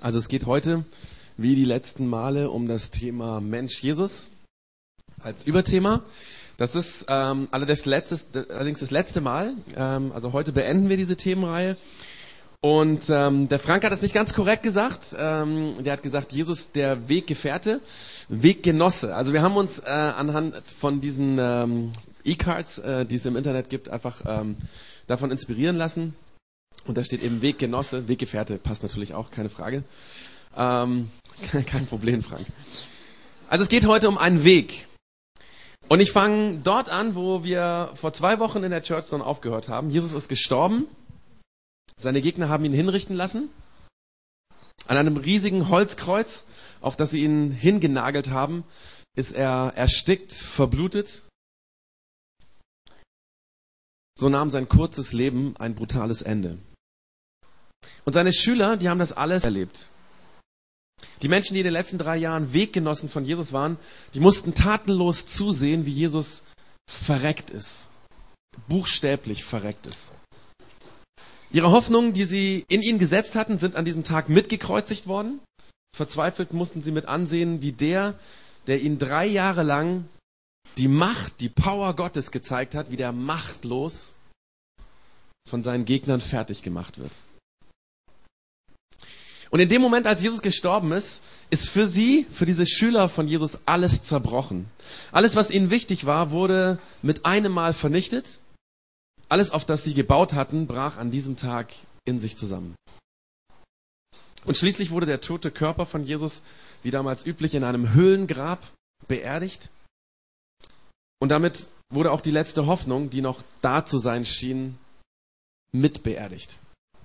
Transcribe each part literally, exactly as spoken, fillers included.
Also es geht heute, wie die letzten Male, um das Thema Mensch Jesus als Überthema. Das ist ähm, allerdings, letztes, allerdings das letzte Mal. Ähm, also heute beenden wir diese Themenreihe. Und ähm, der Frank hat das nicht ganz korrekt gesagt. Ähm, der hat gesagt, Jesus der Weggefährte, Weggenosse. Also wir haben uns äh, anhand von diesen ähm, E-Cards, äh, die es im Internet gibt, einfach ähm, davon inspirieren lassen. Und da steht eben Weggenosse, Weggefährte, passt natürlich auch, keine Frage. Ähm, kein Problem, Frank. Also es geht heute um einen Weg. Und ich fange dort an, wo wir vor zwei Wochen in der Churchstone aufgehört haben. Jesus ist gestorben. Seine Gegner haben ihn hinrichten lassen. An einem riesigen Holzkreuz, auf das sie ihn hingenagelt haben, ist er erstickt, verblutet. So nahm sein kurzes Leben ein brutales Ende. Und seine Schüler, die haben das alles erlebt. Die Menschen, die in den letzten drei Jahren Weggenossen von Jesus waren, die mussten tatenlos zusehen, wie Jesus verreckt ist. Buchstäblich verreckt ist. Ihre Hoffnungen, die sie in ihn gesetzt hatten, sind an diesem Tag mitgekreuzigt worden. Verzweifelt mussten sie mit ansehen, wie der, der ihnen drei Jahre lang die Macht, die Power Gottes gezeigt hat, wie der machtlos von seinen Gegnern fertig gemacht wird. Und in dem Moment, als Jesus gestorben ist, ist für sie, für diese Schüler von Jesus, alles zerbrochen. Alles, was ihnen wichtig war, wurde mit einem Mal vernichtet. Alles, auf das sie gebaut hatten, brach an diesem Tag in sich zusammen. Und schließlich wurde der tote Körper von Jesus, wie damals üblich, in einem Höhlengrab beerdigt. Und damit wurde auch die letzte Hoffnung, die noch da zu sein schien, mit beerdigt.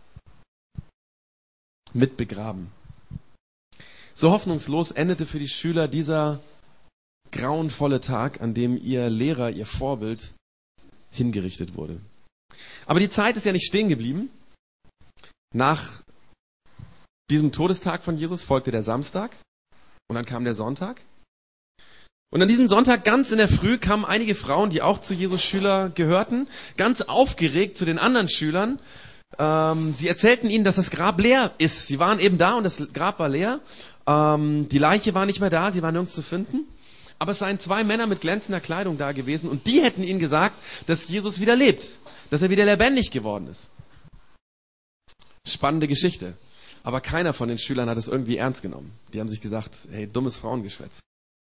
Mit begraben. So hoffnungslos endete für die Schüler dieser grauenvolle Tag, an dem ihr Lehrer, ihr Vorbild, hingerichtet wurde. Aber die Zeit ist ja nicht stehen geblieben. Nach diesem Todestag von Jesus folgte der Samstag und dann kam der Sonntag. Und an diesem Sonntag ganz in der Früh kamen einige Frauen, die auch zu Jesus Schüler gehörten, ganz aufgeregt zu den anderen Schülern. Ähm, sie erzählten ihnen, dass das Grab leer ist. Sie waren eben da und das Grab war leer. Ähm, die Leiche war nicht mehr da, sie war nirgends zu finden. Aber es seien zwei Männer mit glänzender Kleidung da gewesen und die hätten ihnen gesagt, dass Jesus wieder lebt, dass er wieder lebendig geworden ist. Spannende Geschichte. Aber keiner von den Schülern hat es irgendwie ernst genommen. Die haben sich gesagt, hey, dummes Frauengeschwätz.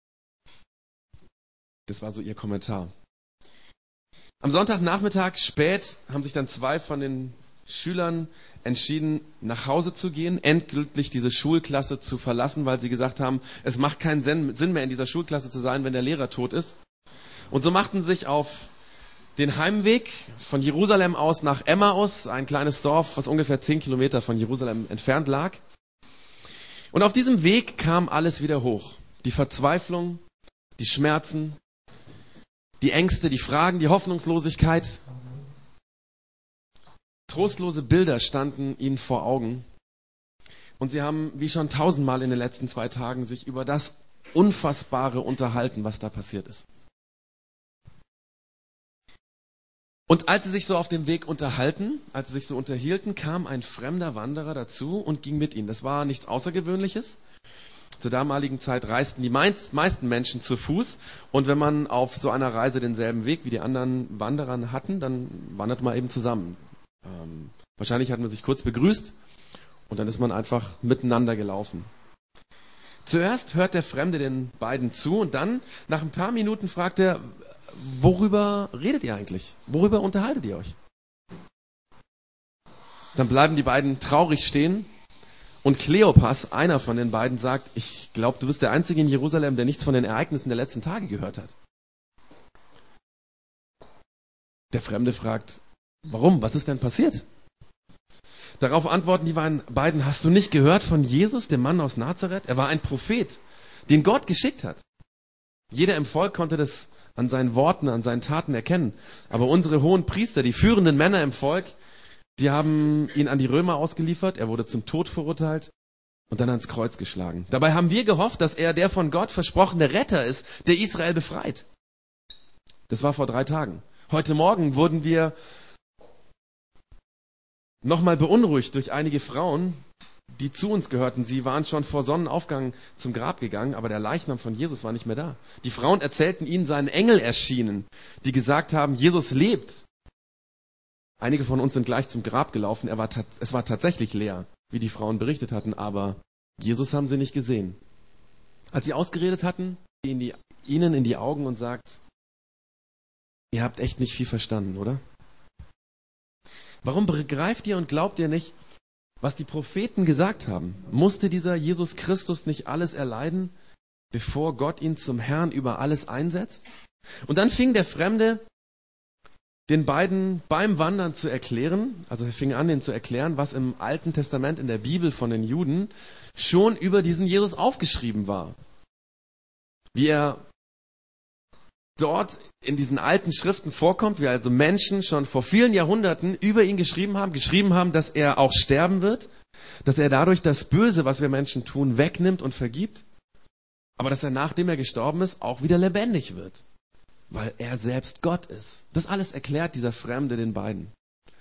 Das war so ihr Kommentar. Am Sonntagnachmittag spät haben sich dann zwei von den Schülern entschieden, nach Hause zu gehen, endgültig diese Schulklasse zu verlassen, weil sie gesagt haben, es macht keinen Sinn mehr in dieser Schulklasse zu sein, wenn der Lehrer tot ist. Und so machten sie sich auf den Heimweg von Jerusalem aus nach Emmaus, ein kleines Dorf, was ungefähr zehn Kilometer von Jerusalem entfernt lag. Und auf diesem Weg kam alles wieder hoch. Die Verzweiflung, die Schmerzen, die Ängste, die Fragen, die Hoffnungslosigkeit. Trostlose Bilder standen ihnen vor Augen. Und sie haben, wie schon tausendmal in den letzten zwei Tagen, sich über das Unfassbare unterhalten, was da passiert ist. Und als sie sich so auf dem Weg unterhalten, als sie sich so unterhielten, kam ein fremder Wanderer dazu und ging mit ihnen. Das war nichts Außergewöhnliches. Zur damaligen Zeit reisten die meisten Menschen zu Fuß. Und wenn man auf so einer Reise denselben Weg wie die anderen Wanderer hatten, dann wandert man eben zusammen. Ähm, wahrscheinlich hat man sich kurz begrüßt und dann ist man einfach miteinander gelaufen. Zuerst hört der Fremde den beiden zu und dann, nach ein paar Minuten, fragt er, worüber redet ihr eigentlich? Worüber unterhaltet ihr euch? Dann bleiben die beiden traurig stehen und Kleopas, einer von den beiden, sagt, ich glaube, du bist der Einzige in Jerusalem, der nichts von den Ereignissen der letzten Tage gehört hat. Der Fremde fragt, warum? Was ist denn passiert? Darauf antworten die beiden, hast du nicht gehört von Jesus, dem Mann aus Nazareth? Er war ein Prophet, den Gott geschickt hat. Jeder im Volk konnte das an seinen Worten, an seinen Taten erkennen. Aber unsere hohen Priester, die führenden Männer im Volk, die haben ihn an die Römer ausgeliefert. Er wurde zum Tod verurteilt und dann ans Kreuz geschlagen. Dabei haben wir gehofft, dass er der von Gott versprochene Retter ist, der Israel befreit. Das war vor drei Tagen. Heute Morgen wurden wir nochmal beunruhigt durch einige Frauen, die zu uns gehörten, sie waren schon vor Sonnenaufgang zum Grab gegangen, aber der Leichnam von Jesus war nicht mehr da. Die Frauen erzählten ihnen, seien Engel erschienen, die gesagt haben, Jesus lebt. Einige von uns sind gleich zum Grab gelaufen, er war es war tatsächlich leer, wie die Frauen berichtet hatten, aber Jesus haben sie nicht gesehen. Als sie ausgeredet hatten, in die, ihnen in die Augen und sagt, ihr habt echt nicht viel verstanden, oder? Warum begreift ihr und glaubt ihr nicht, was die Propheten gesagt haben? Musste dieser Jesus Christus nicht alles erleiden, bevor Gott ihn zum Herrn über alles einsetzt? Und dann fing der Fremde den beiden beim Wandern zu erklären, also er fing an, ihnen zu erklären, was im Alten Testament in der Bibel von den Juden schon über diesen Jesus aufgeschrieben war. Wie er dort in diesen alten Schriften vorkommt, wie also Menschen schon vor vielen Jahrhunderten über ihn geschrieben haben, geschrieben haben, dass er auch sterben wird, dass er dadurch das Böse, was wir Menschen tun, wegnimmt und vergibt, aber dass er, nachdem er gestorben ist, auch wieder lebendig wird, weil er selbst Gott ist. Das alles erklärt dieser Fremde den beiden.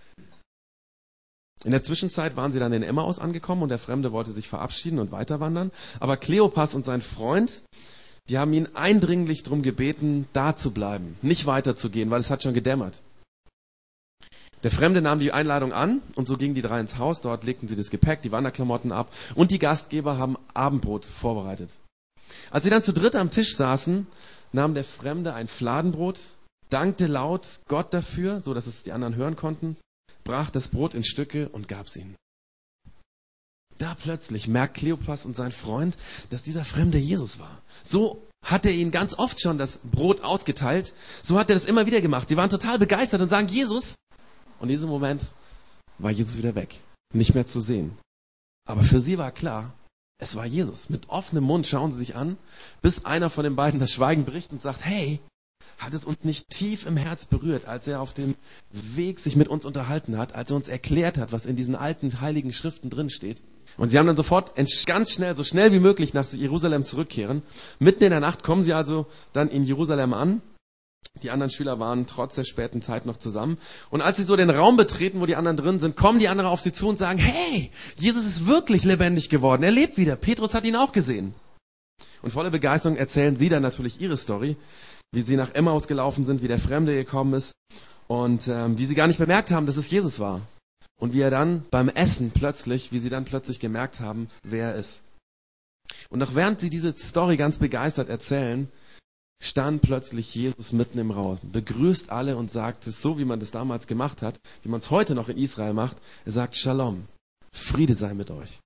In der Zwischenzeit waren sie dann in Emmaus angekommen und der Fremde wollte sich verabschieden und weiterwandern, aber Kleopas und sein Freund, die haben ihn eindringlich darum gebeten, da zu bleiben, nicht weiterzugehen, weil es hat schon gedämmert. Der Fremde nahm die Einladung an und so gingen die drei ins Haus. Dort legten sie das Gepäck, die Wanderklamotten ab und die Gastgeber haben Abendbrot vorbereitet. Als sie dann zu dritt am Tisch saßen, nahm der Fremde ein Fladenbrot, dankte laut Gott dafür, so dass es die anderen hören konnten, brach das Brot in Stücke und gab's ihnen. Da plötzlich merkt Kleopas und sein Freund, dass dieser Fremde Jesus war. So hat er ihnen ganz oft schon das Brot ausgeteilt. So hat er das immer wieder gemacht. Die waren total begeistert und sagen, Jesus. Und in diesem Moment war Jesus wieder weg. Nicht mehr zu sehen. Aber für sie war klar, es war Jesus. Mit offenem Mund schauen sie sich an, bis einer von den beiden das Schweigen bricht und sagt, hey, hat es uns nicht tief im Herz berührt, als er auf dem Weg sich mit uns unterhalten hat, als er uns erklärt hat, was in diesen alten heiligen Schriften drin steht. Und sie haben dann sofort ganz schnell, so schnell wie möglich nach Jerusalem zurückkehren. Mitten in der Nacht kommen sie also dann in Jerusalem an. Die anderen Schüler waren trotz der späten Zeit noch zusammen. Und als sie so den Raum betreten, wo die anderen drin sind, kommen die anderen auf sie zu und sagen, hey, Jesus ist wirklich lebendig geworden. Er lebt wieder. Petrus hat ihn auch gesehen. Und voller Begeisterung erzählen sie dann natürlich ihre Story, wie sie nach Emmaus gelaufen sind, wie der Fremde gekommen ist und ähm, wie sie gar nicht bemerkt haben, dass es Jesus war. Und wie er dann beim Essen plötzlich, wie sie dann plötzlich gemerkt haben, wer er ist. Und noch während sie diese Story ganz begeistert erzählen, stand plötzlich Jesus mitten im Raum, begrüßt alle und sagt es so, wie man das damals gemacht hat, wie man es heute noch in Israel macht. Er sagt, Shalom, Friede sei mit euch.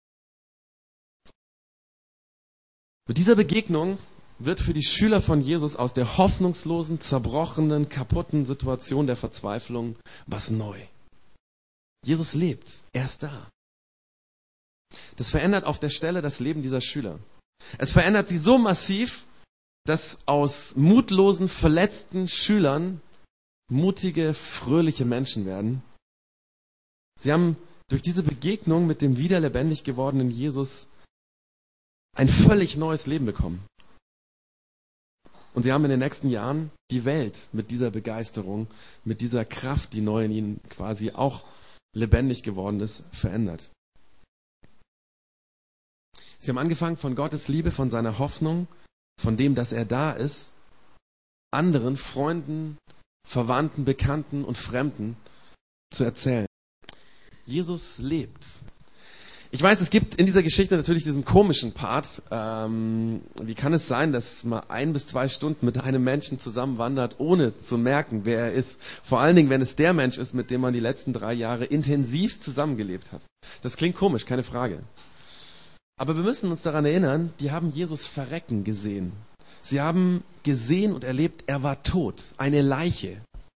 Mit dieser Begegnung wird für die Schüler von Jesus aus der hoffnungslosen, zerbrochenen, kaputten Situation der Verzweiflung was neu. Jesus lebt, er ist da. Das verändert auf der Stelle das Leben dieser Schüler. Es verändert sie so massiv, dass aus mutlosen, verletzten Schülern mutige, fröhliche Menschen werden. Sie haben durch diese Begegnung mit dem wieder lebendig gewordenen Jesus ein völlig neues Leben bekommen. Und sie haben in den nächsten Jahren die Welt mit dieser Begeisterung, mit dieser Kraft, die neu in ihnen quasi auch lebendig geworden ist, verändert. Sie haben angefangen, von Gottes Liebe, von seiner Hoffnung, von dem, dass er da ist, anderen Freunden, Verwandten, Bekannten und Fremden zu erzählen. Jesus lebt. Ich weiß, es gibt in dieser Geschichte natürlich diesen komischen Part. Ähm, wie kann es sein, dass man ein bis zwei Stunden mit einem Menschen zusammenwandert, ohne zu merken, wer er ist? Vor allen Dingen, wenn es der Mensch ist, mit dem man die letzten drei Jahre intensivst zusammengelebt hat. Das klingt komisch, keine Frage. Aber wir müssen uns daran erinnern, die haben Jesus verrecken gesehen. Sie haben gesehen und erlebt, er war tot, eine Leiche.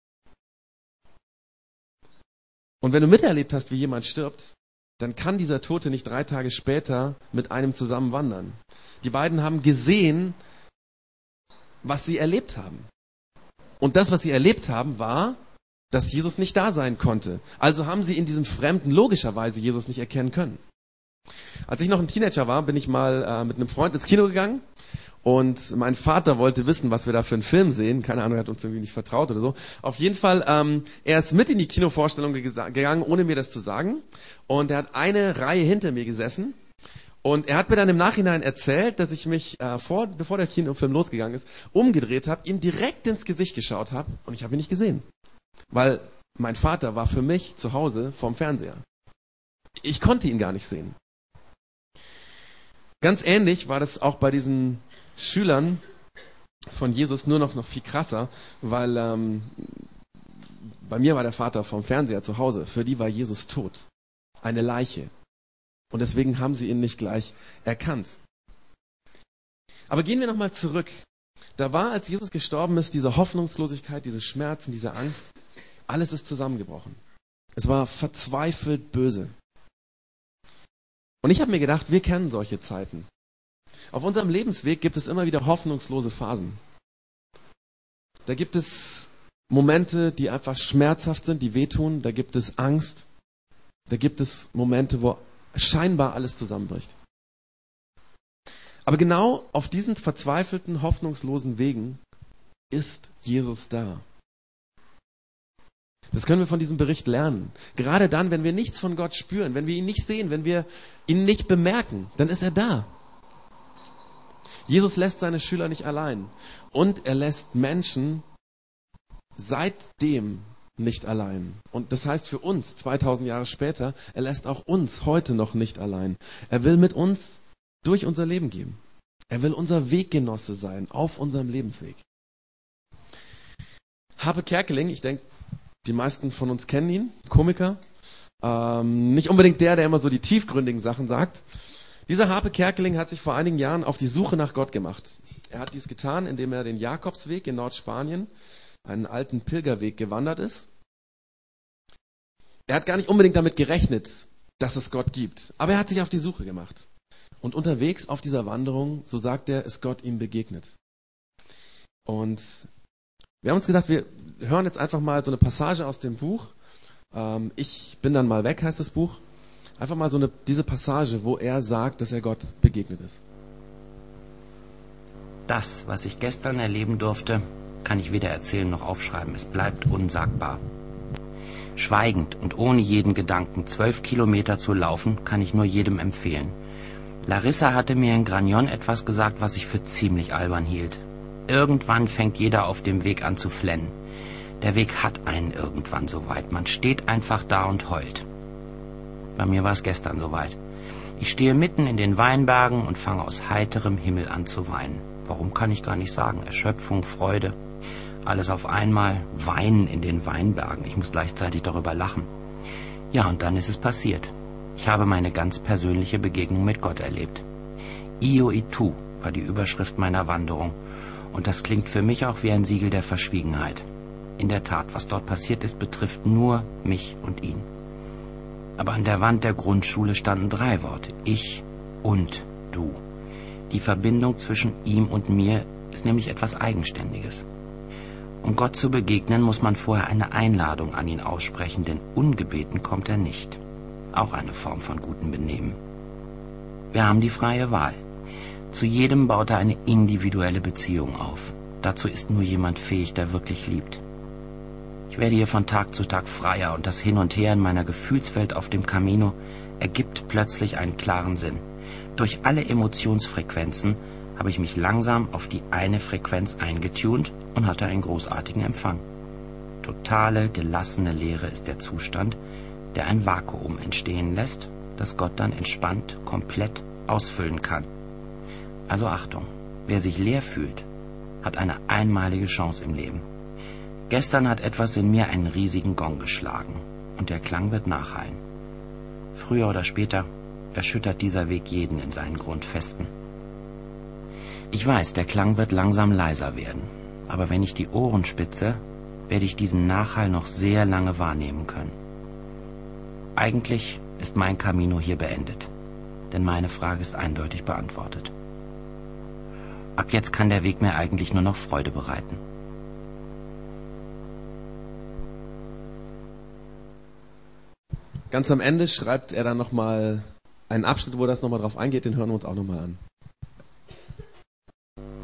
Und wenn du miterlebt hast, wie jemand stirbt, dann kann dieser Tote nicht drei Tage später mit einem zusammen wandern. Die beiden haben gesehen, was sie erlebt haben. Und das, was sie erlebt haben, war, dass Jesus nicht da sein konnte. Also haben sie in diesem Fremden logischerweise Jesus nicht erkennen können. Als ich noch ein Teenager war, bin ich mal äh, mit einem Freund ins Kino gegangen Und mein Vater wollte wissen, was wir da für einen Film sehen. Keine Ahnung, er hat uns irgendwie nicht vertraut oder so. Auf jeden Fall, ähm, er ist mit in die Kinovorstellung gesa- gegangen, ohne mir das zu sagen. Und er hat eine Reihe hinter mir gesessen. Und er hat mir dann im Nachhinein erzählt, dass ich mich, äh, vor, bevor der Kinofilm losgegangen ist, umgedreht habe, ihm direkt ins Gesicht geschaut habe und ich habe ihn nicht gesehen. Weil mein Vater war für mich zu Hause vorm Fernseher. Ich konnte ihn gar nicht sehen. Ganz ähnlich war das auch bei diesen Schülern von Jesus, nur noch, noch viel krasser, weil ähm, bei mir war der Vater vorm Fernseher zu Hause. Für die war Jesus tot. Eine Leiche. Und deswegen haben sie ihn nicht gleich erkannt. Aber gehen wir nochmal zurück. Da war, als Jesus gestorben ist, diese Hoffnungslosigkeit, diese Schmerzen, diese Angst. Alles ist zusammengebrochen. Es war verzweifelt böse. Und ich habe mir gedacht, wir kennen solche Zeiten. Auf unserem Lebensweg gibt es immer wieder hoffnungslose Phasen. Da gibt es Momente, die einfach schmerzhaft sind, die wehtun. Da gibt es Angst. Da gibt es Momente, wo scheinbar alles zusammenbricht. Aber genau auf diesen verzweifelten, hoffnungslosen Wegen ist Jesus da. Das können wir von diesem Bericht lernen. Gerade dann, wenn wir nichts von Gott spüren, wenn wir ihn nicht sehen, wenn wir ihn nicht bemerken, dann ist er da. Jesus lässt seine Schüler nicht allein. Und er lässt Menschen seitdem nicht allein. Und das heißt für uns, zweitausend Jahre später, er lässt auch uns heute noch nicht allein. Er will mit uns durch unser Leben gehen. Er will unser Weggenosse sein auf unserem Lebensweg. Harpe Kerkeling, ich denke, die meisten von uns kennen ihn, Komiker. Ähm, nicht unbedingt der, der immer so die tiefgründigen Sachen sagt. Dieser Harpe Kerkeling hat sich vor einigen Jahren auf die Suche nach Gott gemacht. Er hat dies getan, indem er den Jakobsweg in Nordspanien, einen alten Pilgerweg, gewandert ist. Er hat gar nicht unbedingt damit gerechnet, dass es Gott gibt. Aber er hat sich auf die Suche gemacht. Und unterwegs auf dieser Wanderung, so sagt er, ist Gott ihm begegnet. Und wir haben uns gedacht, wir hören jetzt einfach mal so eine Passage aus dem Buch. Ähm, ich bin dann mal weg, heißt das Buch. Einfach mal so eine, diese Passage, wo er sagt, dass er Gott begegnet ist. Das, was ich gestern erleben durfte, kann ich weder erzählen noch aufschreiben. Es bleibt unsagbar. Schweigend und ohne jeden Gedanken zwölf Kilometer zu laufen, kann ich nur jedem empfehlen. Larissa hatte mir in Gragnon etwas gesagt, was ich für ziemlich albern hielt. Irgendwann fängt jeder auf dem Weg an zu flennen. Der Weg hat einen irgendwann so weit. Man steht einfach da und heult. Bei mir war es gestern soweit. Ich stehe mitten in den Weinbergen und fange aus heiterem Himmel an zu weinen. Warum, kann ich gar nicht sagen. Erschöpfung, Freude, alles auf einmal. Weinen in den Weinbergen. Ich muss gleichzeitig darüber lachen. Ja, und dann ist es passiert. Ich habe meine ganz persönliche Begegnung mit Gott erlebt. Io itu war die Überschrift meiner Wanderung. Und das klingt für mich auch wie ein Siegel der Verschwiegenheit. In der Tat, was dort passiert ist, betrifft nur mich und ihn. Aber an der Wand der Grundschule standen drei Worte. Ich und du. Die Verbindung zwischen ihm und mir ist nämlich etwas Eigenständiges. Um Gott zu begegnen, muss man vorher eine Einladung an ihn aussprechen, denn ungebeten kommt er nicht. Auch eine Form von gutem Benehmen. Wir haben die freie Wahl. Zu jedem baut er eine individuelle Beziehung auf. Dazu ist nur jemand fähig, der wirklich liebt. Ich werde hier von Tag zu Tag freier und das Hin und Her in meiner Gefühlswelt auf dem Camino ergibt plötzlich einen klaren Sinn. Durch alle Emotionsfrequenzen habe ich mich langsam auf die eine Frequenz eingetunt und hatte einen großartigen Empfang. Totale, gelassene Leere ist der Zustand, der ein Vakuum entstehen lässt, das Gott dann entspannt, komplett ausfüllen kann. Also Achtung, wer sich leer fühlt, hat eine einmalige Chance im Leben. Gestern hat etwas in mir einen riesigen Gong geschlagen und der Klang wird nachhallen. Früher oder später erschüttert dieser Weg jeden in seinen Grundfesten. Ich weiß, der Klang wird langsam leiser werden, aber wenn ich die Ohren spitze, werde ich diesen Nachhall noch sehr lange wahrnehmen können. Eigentlich ist mein Camino hier beendet, denn meine Frage ist eindeutig beantwortet. Ab jetzt kann der Weg mir eigentlich nur noch Freude bereiten. Ganz am Ende schreibt er dann nochmal einen Abschnitt, wo das nochmal drauf eingeht, den hören wir uns auch nochmal an.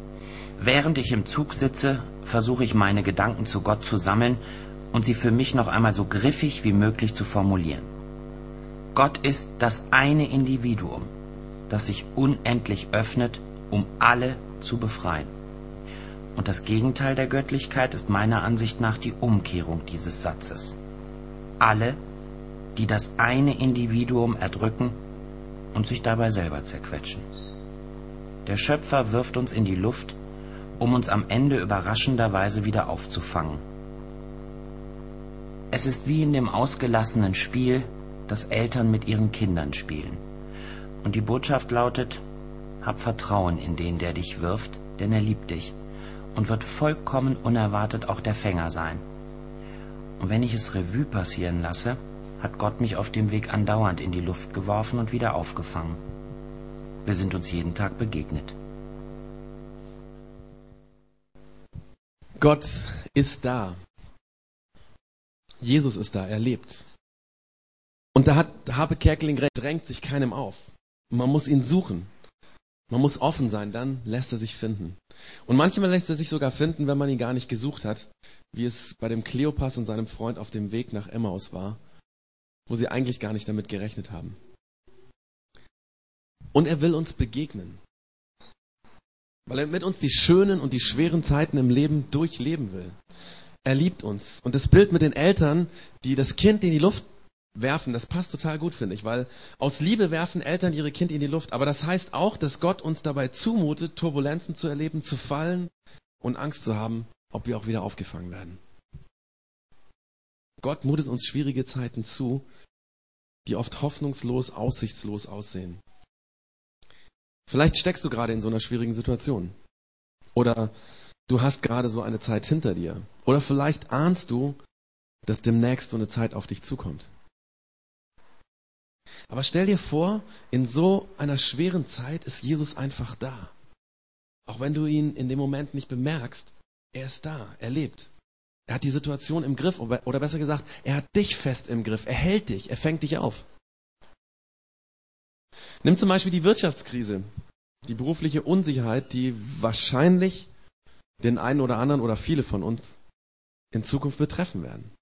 Während ich im Zug sitze, versuche ich meine Gedanken zu Gott zu sammeln und sie für mich noch einmal so griffig wie möglich zu formulieren. Gott ist das eine Individuum, das sich unendlich öffnet, um alle zu befreien. Und das Gegenteil der Göttlichkeit ist meiner Ansicht nach die Umkehrung dieses Satzes. Alle, die das eine Individuum erdrücken und sich dabei selber zerquetschen. Der Schöpfer wirft uns in die Luft, um uns am Ende überraschenderweise wieder aufzufangen. Es ist wie in dem ausgelassenen Spiel, das Eltern mit ihren Kindern spielen. Und die Botschaft lautet: Hab Vertrauen in den, der dich wirft, denn er liebt dich und wird vollkommen unerwartet auch der Fänger sein. Und wenn ich es Revue passieren lasse, hat Gott mich auf dem Weg andauernd in die Luft geworfen und wieder aufgefangen. Wir sind uns jeden Tag begegnet. Gott ist da. Jesus ist da, er lebt. Und da hat Harpe Kerkeling recht, drängt sich keinem auf. Man muss ihn suchen. Man muss offen sein, dann lässt er sich finden. Und manchmal lässt er sich sogar finden, wenn man ihn gar nicht gesucht hat, wie es bei dem Kleopas und seinem Freund auf dem Weg nach Emmaus war, wo sie eigentlich gar nicht damit gerechnet haben. Und er will uns begegnen, weil er mit uns die schönen und die schweren Zeiten im Leben durchleben will. Er liebt uns. Und das Bild mit den Eltern, die das Kind in die Luft werfen, das passt total gut, finde ich, weil aus Liebe werfen Eltern ihre Kinder in die Luft. Aber das heißt auch, dass Gott uns dabei zumutet, Turbulenzen zu erleben, zu fallen und Angst zu haben, ob wir auch wieder aufgefangen werden. Gott mutet uns schwierige Zeiten zu, die oft hoffnungslos, aussichtslos aussehen. Vielleicht steckst du gerade in so einer schwierigen Situation. Oder du hast gerade so eine Zeit hinter dir. Oder vielleicht ahnst du, dass demnächst so eine Zeit auf dich zukommt. Aber stell dir vor, in so einer schweren Zeit ist Jesus einfach da. Auch wenn du ihn in dem Moment nicht bemerkst, er ist da, er lebt. Er hat die Situation im Griff, oder besser gesagt, er hat dich fest im Griff, er hält dich, er fängt dich auf. Nimm zum Beispiel die Wirtschaftskrise, die berufliche Unsicherheit, die wahrscheinlich den einen oder anderen oder viele von uns in Zukunft betreffen werden.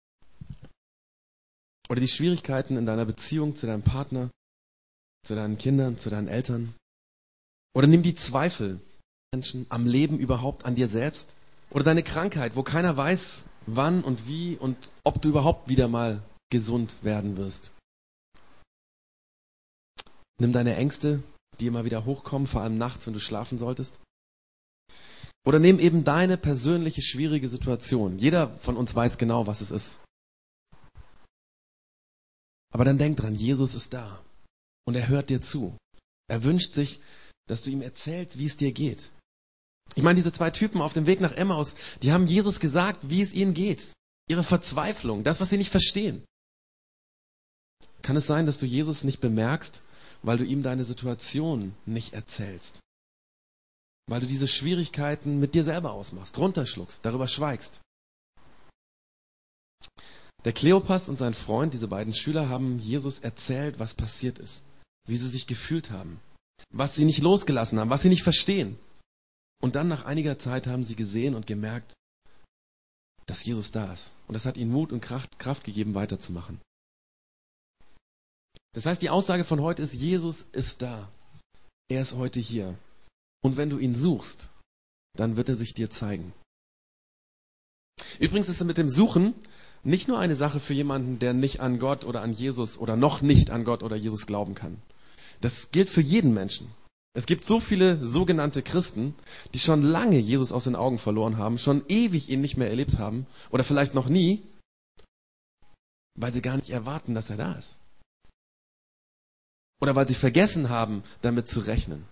Oder die Schwierigkeiten in deiner Beziehung zu deinem Partner, zu deinen Kindern, zu deinen Eltern. Oder nimm die Zweifel Menschen am Leben überhaupt, an dir selbst. Oder deine Krankheit, wo keiner weiß, wann und wie und ob du überhaupt wieder mal gesund werden wirst. Nimm deine Ängste, die immer wieder hochkommen, vor allem nachts, wenn du schlafen solltest. Oder nimm eben deine persönliche schwierige Situation. Jeder von uns weiß genau, was es ist. Aber dann denk dran, Jesus ist da und er hört dir zu. Er wünscht sich, dass du ihm erzählst, wie es dir geht. Ich meine, diese zwei Typen auf dem Weg nach Emmaus, die haben Jesus gesagt, wie es ihnen geht. Ihre Verzweiflung, das, was sie nicht verstehen. Kann es sein, dass du Jesus nicht bemerkst, weil du ihm deine Situation nicht erzählst? Weil du diese Schwierigkeiten mit dir selber ausmachst, runterschluckst, darüber schweigst. Der Kleopas und sein Freund, diese beiden Schüler, haben Jesus erzählt, was passiert ist, wie sie sich gefühlt haben, was sie nicht losgelassen haben, was sie nicht verstehen. Und dann nach einiger Zeit haben sie gesehen und gemerkt, dass Jesus da ist. Und das hat ihnen Mut und Kraft, Kraft gegeben, weiterzumachen. Das heißt, die Aussage von heute ist, Jesus ist da. Er ist heute hier. Und wenn du ihn suchst, dann wird er sich dir zeigen. Übrigens ist es mit dem Suchen nicht nur eine Sache für jemanden, der nicht an Gott oder an Jesus oder noch nicht an Gott oder Jesus glauben kann. Das gilt für jeden Menschen. Es gibt so viele sogenannte Christen, die schon lange Jesus aus den Augen verloren haben, schon ewig ihn nicht mehr erlebt haben oder vielleicht noch nie, weil sie gar nicht erwarten, dass er da ist. Oder weil sie vergessen haben, damit zu rechnen.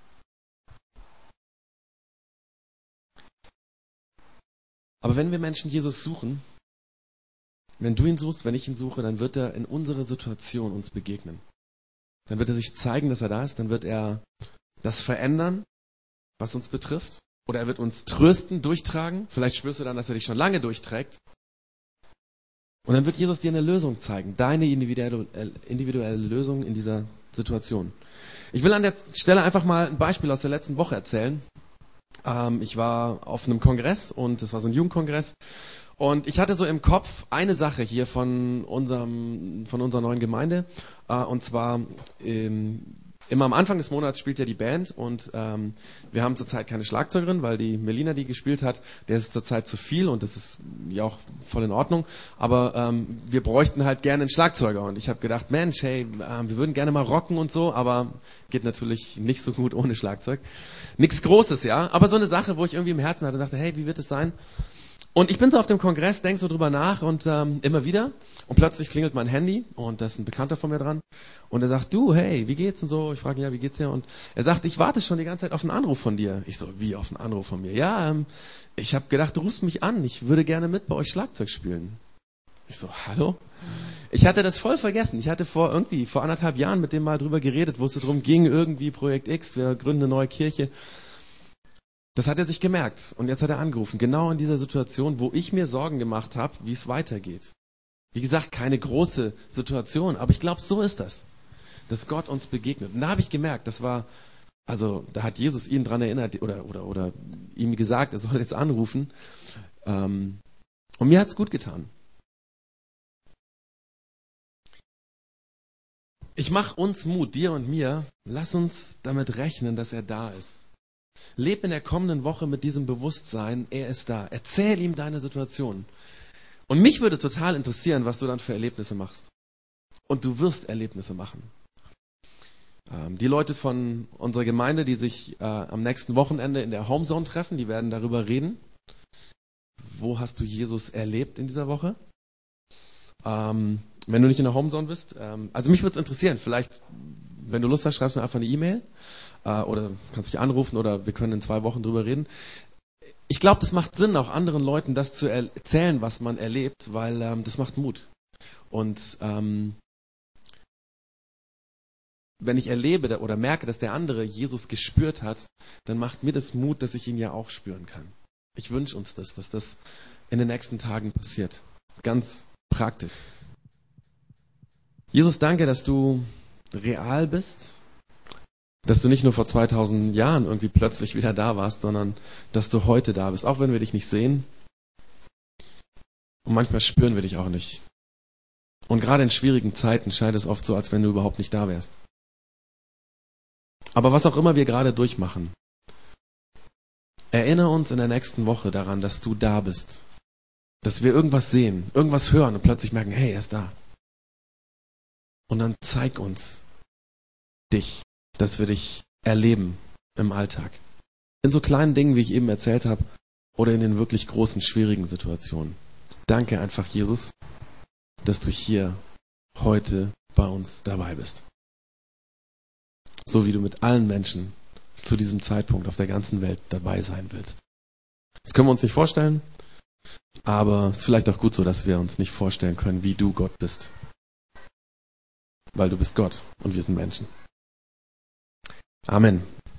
Aber wenn wir Menschen Jesus suchen, wenn du ihn suchst, wenn ich ihn suche, dann wird er in unserer Situation uns begegnen. Dann wird er sich zeigen, dass er da ist. Dann wird er das verändern, was uns betrifft. Oder er wird uns trösten, durchtragen. Vielleicht spürst du dann, dass er dich schon lange durchträgt. Und dann wird Jesus dir eine Lösung zeigen. Deine individuelle, individuelle Lösung in dieser Situation. Ich will an der Stelle einfach mal ein Beispiel aus der letzten Woche erzählen. Ähm, ich war auf einem Kongress und das war so ein Jugendkongress. Und ich hatte so im Kopf eine Sache hier von unserem, von unserer neuen Gemeinde. Äh, und zwar, ähm, immer am Anfang des Monats spielt ja die Band und ähm, wir haben zurzeit keine Schlagzeugerin, weil die Melina, die gespielt hat, der ist zurzeit zu viel und das ist ja auch voll in Ordnung. Aber ähm, wir bräuchten halt gerne einen Schlagzeuger und ich habe gedacht, Mensch, hey, äh, wir würden gerne mal rocken und so, aber geht natürlich nicht so gut ohne Schlagzeug. Nichts Großes, ja, aber so eine Sache, wo ich irgendwie im Herzen hatte und dachte, hey, wie wird es sein? Und ich bin so auf dem Kongress, denk so drüber nach und ähm, immer wieder. Und plötzlich klingelt mein Handy und da ist ein Bekannter von mir dran. Und er sagt, du, hey, wie geht's und so? Ich frage ihn, ja, wie geht's dir? Und er sagt, ich warte schon die ganze Zeit auf einen Anruf von dir. Ich so, wie auf einen Anruf von mir? Ja, ähm, ich habe gedacht, du rufst mich an. Ich würde gerne mit bei euch Schlagzeug spielen. Ich so, hallo? Ich hatte das voll vergessen. Ich hatte vor irgendwie, vor anderthalb Jahren mit dem mal drüber geredet, wo es darum ging, irgendwie Projekt X, wir gründen eine neue Kirche. Das hat er sich gemerkt und jetzt hat er angerufen, genau in dieser Situation, wo ich mir Sorgen gemacht habe, wie es weitergeht. Wie gesagt, keine große Situation, aber ich glaube, so ist das, dass Gott uns begegnet. Und da habe ich gemerkt, das war, also da hat Jesus ihn dran erinnert oder oder oder ihm gesagt, er soll jetzt anrufen. Ähm, und mir hat's gut getan. Ich mache uns Mut, dir und mir. Lass uns damit rechnen, dass er da ist. Leb in der kommenden Woche mit diesem Bewusstsein, er ist da. Erzähl ihm deine Situation. Und mich würde total interessieren, was du dann für Erlebnisse machst. Und du wirst Erlebnisse machen. Ähm, die Leute von unserer Gemeinde, die sich äh, am nächsten Wochenende in der Homezone treffen, die werden darüber reden. Wo hast du Jesus erlebt in dieser Woche? Ähm, wenn du nicht in der Homezone bist. Ähm, also mich würde es interessieren. Vielleicht, wenn du Lust hast, schreibst du mir einfach eine E-Mail. Oder kannst mich anrufen oder wir können in zwei Wochen drüber reden. Ich glaube, das macht Sinn, auch anderen Leuten das zu erzählen, was man erlebt, weil ähm, das macht Mut. Und ähm, wenn ich erlebe oder merke, dass der andere Jesus gespürt hat, dann macht mir das Mut, dass ich ihn ja auch spüren kann. Ich wünsche uns das, dass das in den nächsten Tagen passiert. Ganz praktisch. Jesus, danke, dass du real bist. Dass du nicht nur vor zweitausend Jahren irgendwie plötzlich wieder da warst, sondern dass du heute da bist, auch wenn wir dich nicht sehen. Und manchmal spüren wir dich auch nicht. Und gerade in schwierigen Zeiten scheint es oft so, als wenn du überhaupt nicht da wärst. Aber was auch immer wir gerade durchmachen, erinnere uns in der nächsten Woche daran, dass du da bist. Dass wir irgendwas sehen, irgendwas hören und plötzlich merken, hey, er ist da. Und dann zeig uns dich. Dass wir dich erleben im Alltag. In so kleinen Dingen, wie ich eben erzählt habe, oder in den wirklich großen, schwierigen Situationen. Danke einfach, Jesus, dass du hier heute bei uns dabei bist. So wie du mit allen Menschen zu diesem Zeitpunkt auf der ganzen Welt dabei sein willst. Das können wir uns nicht vorstellen, aber es ist vielleicht auch gut so, dass wir uns nicht vorstellen können, wie du Gott bist. Weil du bist Gott und wir sind Menschen. Amen.